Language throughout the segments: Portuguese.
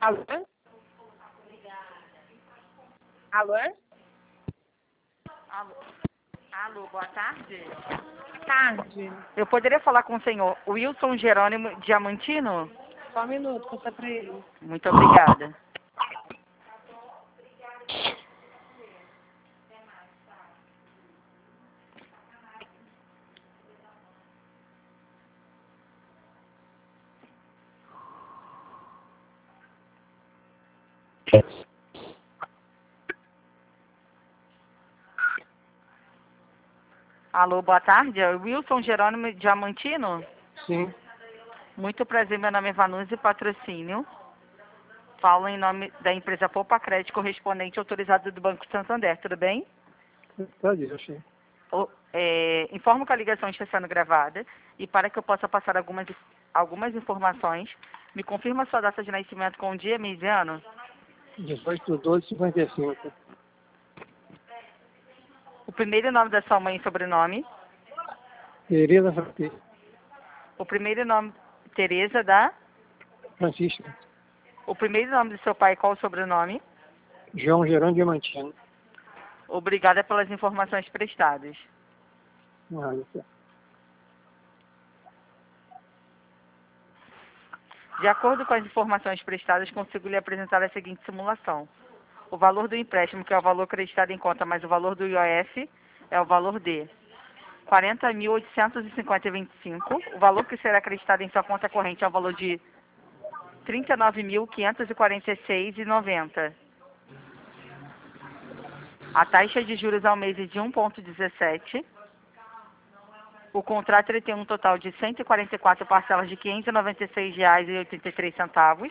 Alô? Alô? Alô, boa tarde. Tarde. Eu poderia falar com o senhor Wilson Jerônimo Diamantino? Só um minuto, conta pra ele. Muito obrigada. Alô, boa tarde. É o Wilson Jerônimo Diamantino? Sim. Muito prazer, meu nome é Vanuzi Patrocínio. Falo em nome da empresa Poupa Crédito, correspondente autorizado do Banco Santander, tudo bem? Tá, diz, achei. Informo que a ligação está sendo gravada e para que eu possa passar algumas informações, me confirma sua data de nascimento com dia, mês e ano? 18/12/55. O primeiro nome da sua mãe e sobrenome? Tereza Francisca. O primeiro nome, Tereza da... Francisca. O primeiro nome do seu pai, qual o sobrenome? João Gerônimo Diamantino. Obrigada pelas informações prestadas. Isso. De acordo com as informações prestadas, consigo lhe apresentar a seguinte simulação. O valor do empréstimo, que é o valor acreditado em conta, mais o valor do IOF, é o valor de 40.850,25. O valor que será acreditado em sua conta corrente é o valor de 39.546,90. A taxa de juros ao mês é de 1,17. O contrato ele tem um total de 144 parcelas de R$ 596,83.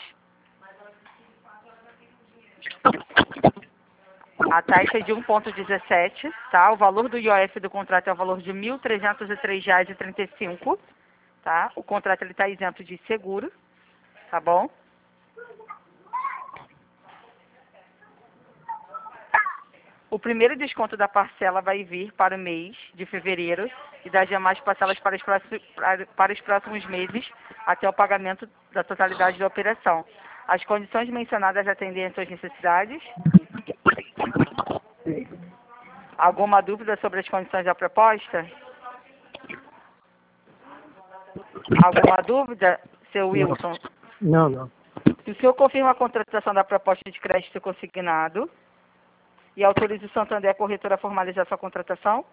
A taxa é de 1,17, tá? O valor do IOF do contrato é o valor de R$ 1.303,35, tá? O contrato ele está isento de seguro, tá bom? O primeiro desconto da parcela vai vir para o mês de fevereiro e das demais parcelas para os próximos meses até o pagamento da totalidade da operação. As condições mencionadas atendem às suas necessidades? Alguma dúvida sobre as condições da proposta? Alguma dúvida, seu Wilson? Não. Se o senhor confirma a contratação da proposta de crédito consignado e autoriza o Santander Corretora a formalizar sua contratação?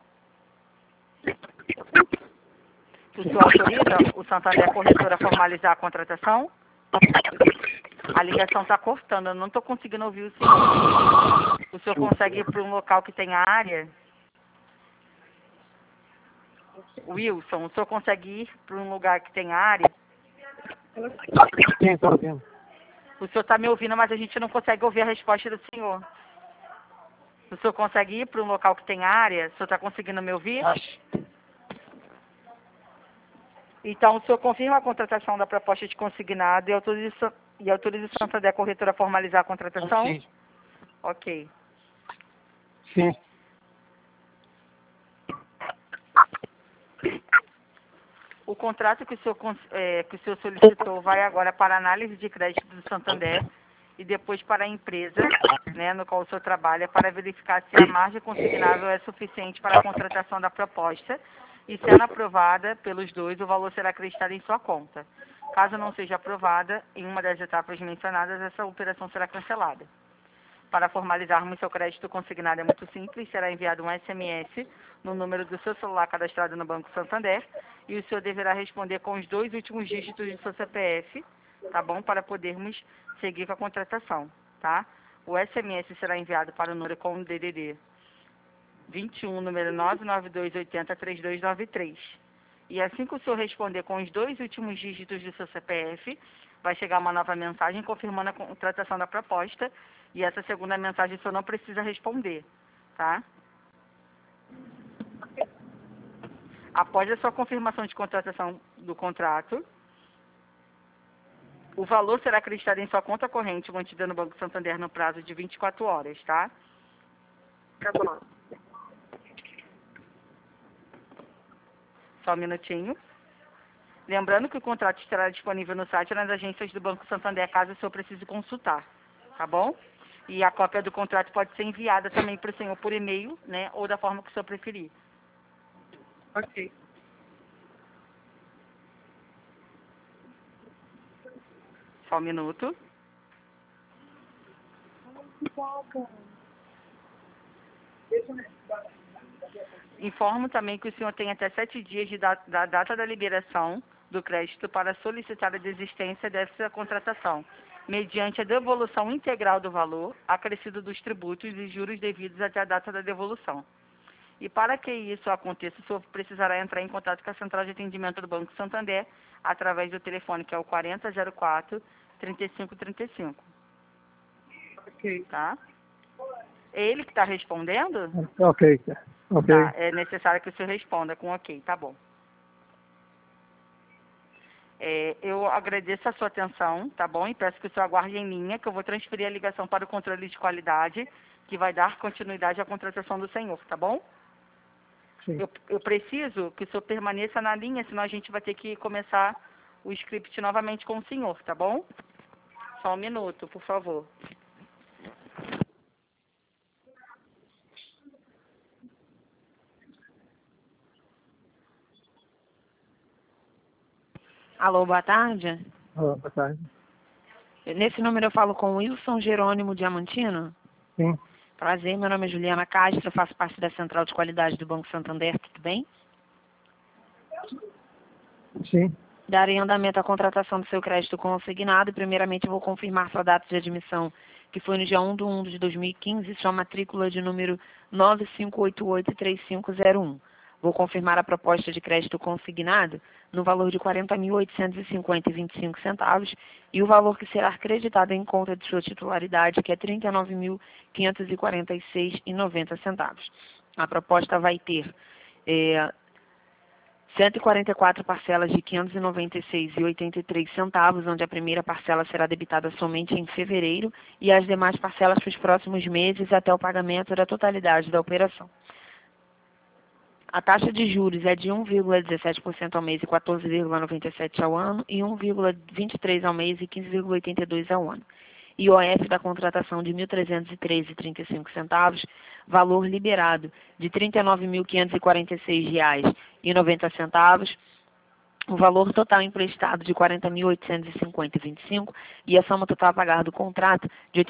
O senhor autoriza o Santander Corretora a formalizar a contratação? A ligação está cortando, eu não estou conseguindo ouvir o senhor. O senhor consegue ir para um local que tenha área? Wilson, o senhor consegue ir para um lugar que tenha área? Sim, estou ouvindo. O senhor está me ouvindo, mas a gente não consegue ouvir a resposta do senhor. O senhor consegue ir para um local que tenha área? O senhor está conseguindo me ouvir? Então, o senhor confirma a contratação da proposta de consignado e autoriza o Santander Corretora a formalizar a contratação? Sim. Ok. Sim. O contrato que o senhor solicitou vai agora para a análise de crédito do Santander e depois para a empresa, né, no qual o senhor trabalha, para verificar se a margem consignável é suficiente para a contratação da proposta e, sendo aprovada pelos dois, o valor será acreditado em sua conta. Caso não seja aprovada em uma das etapas mencionadas, essa operação será cancelada. Para formalizarmos seu crédito consignado é muito simples, será enviado um SMS no número do seu celular cadastrado no Banco Santander e o senhor deverá responder com os 2 últimos dígitos do seu CPF, tá bom? Para podermos seguir com a contratação, tá? O SMS será enviado para o número com o DDD 21, número 992803293. E assim que o senhor responder com os 2 últimos dígitos do seu CPF, vai chegar uma nova mensagem confirmando a contratação da proposta. E essa segunda mensagem o senhor não precisa responder, tá? Após a sua confirmação de contratação do contrato, o valor será acreditado em sua conta corrente mantida no Banco Santander no prazo de 24 horas, tá? Tá bom. Só um minutinho. Lembrando que o contrato estará disponível no site e nas agências do Banco Santander, caso o senhor precise consultar, tá bom? E a cópia do contrato pode ser enviada também para o senhor por e-mail, né? Ou da forma que o senhor preferir. Ok. Só um minuto. Informo também que o senhor tem até 7 dias da data da liberação do crédito para solicitar a desistência dessa contratação, mediante a devolução integral do valor, acrescido dos tributos e juros devidos até a data da devolução. E para que isso aconteça, o senhor precisará entrar em contato com a Central de Atendimento do Banco Santander, através do telefone que é o 4004-3535, Ok. tá? É ele que está respondendo? Ok. Ok. Tá, é necessário que o senhor responda com ok, tá bom. Eu agradeço a sua atenção, tá bom? E peço que o senhor aguarde em linha, que eu vou transferir a ligação para o controle de qualidade, que vai dar continuidade à contratação do senhor, tá bom? Sim. Eu preciso que o senhor permaneça na linha, senão a gente vai ter que começar o script novamente com o senhor, tá bom? Só um minuto, por favor. Alô, boa tarde. Boa tarde. Nesse número eu falo com Wilson Jerônimo Diamantino. Sim. Prazer, meu nome é Juliana Castro, eu faço parte da Central de Qualidade do Banco Santander, tudo bem? Sim. Darei andamento à contratação do seu crédito consignado e primeiramente eu vou confirmar sua data de admissão, que foi no dia 1/1 de 2015, sua matrícula de número 95883501. Vou confirmar a proposta de crédito consignado no valor de R$ 40.850,25 e o valor que será acreditado em conta de sua titularidade, que é R$ 39.546,90. A proposta vai ter 144 parcelas de R$ 596,83, onde a primeira parcela será debitada somente em fevereiro e as demais parcelas para os próximos meses até o pagamento da totalidade da operação. A taxa de juros é de 1,17% ao mês e 14,97% ao ano e 1,23% ao mês e 15,82% ao ano. IOF da contratação de R$ 1.313,35, valor liberado de R$ 39.546,90, o valor total emprestado de R$ 40.850,25 e a soma total a pagar do contrato de R$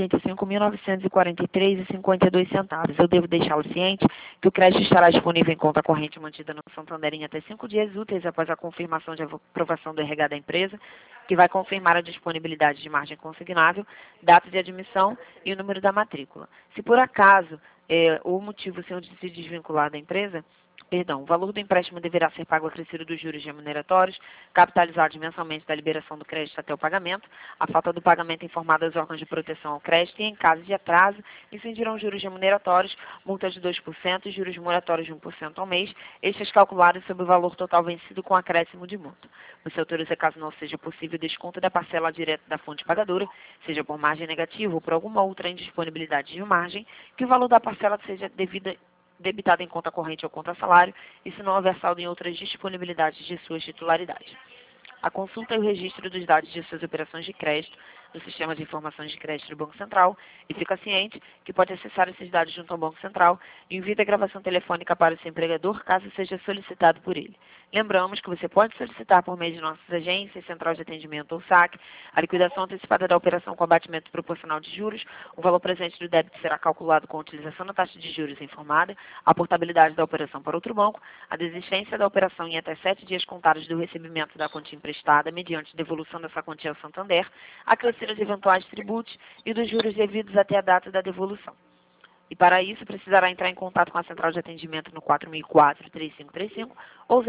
85.943,52. Eu devo deixá-lo ciente que o crédito estará disponível em conta corrente mantida no Santander em até 5 dias úteis após a confirmação de aprovação do RH da empresa, que vai confirmar a disponibilidade de margem consignável, data de admissão e o número da matrícula. Se por acaso o motivo se desvincular da empresa, o valor do empréstimo deverá ser pago acrescido dos juros remuneratórios, capitalizados mensalmente da liberação do crédito até o pagamento. A falta do pagamento informada aos órgãos de proteção ao crédito e, em caso de atraso, incidirão juros remuneratórios, multas de 2% e juros moratórios de 1% ao mês, estes calculados sobre o valor total vencido com acréscimo de multa. Você autoriza, caso não seja possível, desconto da parcela direta da fonte pagadora, seja por margem negativa ou por alguma outra indisponibilidade de margem, que o valor da parcela seja debitada em conta corrente ou conta salário, e se não houver saldo em outras disponibilidades de suas titularidades. A consulta e o registro dos dados de suas operações de crédito no Sistema de Informações de Crédito do Banco Central e fica ciente que pode acessar esses dados junto ao Banco Central e envia a gravação telefônica para o seu empregador caso seja solicitado por ele. Lembramos que você pode solicitar por meio de nossas agências, Central de Atendimento ou SAC, a liquidação antecipada da operação com abatimento proporcional de juros, o valor presente do débito será calculado com a utilização da taxa de juros informada, a portabilidade da operação para outro banco, a desistência da operação em até 7 dias contados do recebimento da quantia emprestada, mediante devolução dessa quantia ao Santander, acrescido os eventuais tributos e dos juros devidos até a data da devolução. E para isso, precisará entrar em contato com a Central de Atendimento no 4004-3535 ou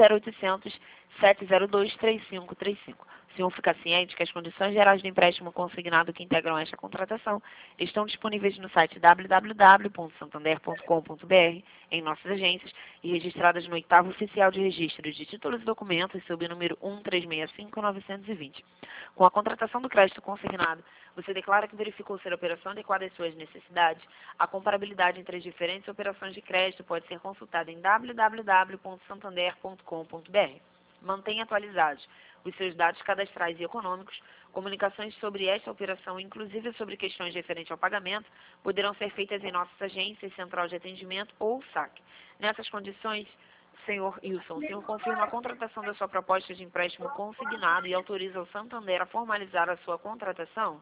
0800-702-3535. O senhor fica ciente que as condições gerais do empréstimo consignado que integram esta contratação estão disponíveis no site www.santander.com.br, em nossas agências, e registradas no 8º Oficial de Registro de Títulos e Documentos, sob o número 1365920. Com a contratação do crédito consignado, você declara que verificou ser a operação adequada às suas necessidades. A comparabilidade entre as diferentes operações de crédito pode ser consultada em www.santander.com.br. Mantenha atualizados os seus dados cadastrais e econômicos. Comunicações sobre esta operação, inclusive sobre questões referentes ao pagamento, poderão ser feitas em nossas agências, central de atendimento ou saque. Nessas condições, senhor Wilson, o senhor confirma a contratação da sua proposta de empréstimo consignado e autoriza o Santander a formalizar a sua contratação?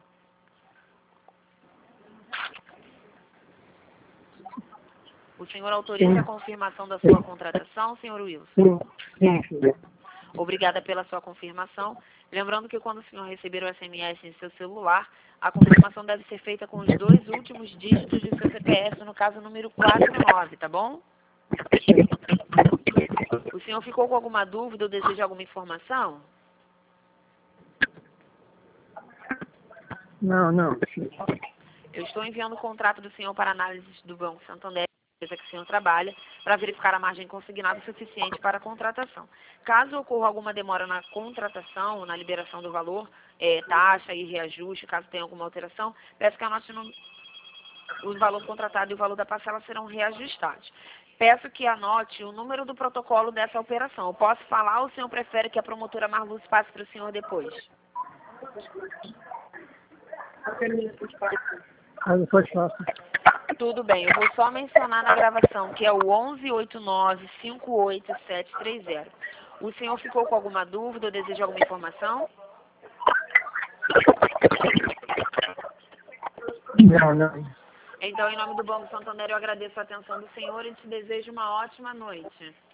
O senhor autoriza a confirmação da sua contratação, senhor Wilson? Sim, sim. Obrigada pela sua confirmação. Lembrando que quando o senhor receber o SMS em seu celular, a confirmação deve ser feita com os 2 últimos dígitos de seu CPF, no caso, número 49, tá bom? O senhor ficou com alguma dúvida ou deseja alguma informação? Não. Eu estou enviando o contrato do senhor para análise do Banco Santander, empresa que o senhor trabalha, para verificar a margem consignada suficiente para a contratação. Caso ocorra alguma demora na contratação, na liberação do valor, taxa e reajuste, caso tenha alguma alteração, peço que anote o valor contratado e o valor da parcela serão reajustados. Peço que anote o número do protocolo dessa operação. Eu posso falar ou o senhor prefere que a promotora Marluz passe para o senhor depois? Depois faço. Tudo bem, eu vou só mencionar na gravação, que é o 1189-58730. O senhor ficou com alguma dúvida ou deseja alguma informação? Não. Então, em nome do Banco Santander, eu agradeço a atenção do senhor e te desejo uma ótima noite.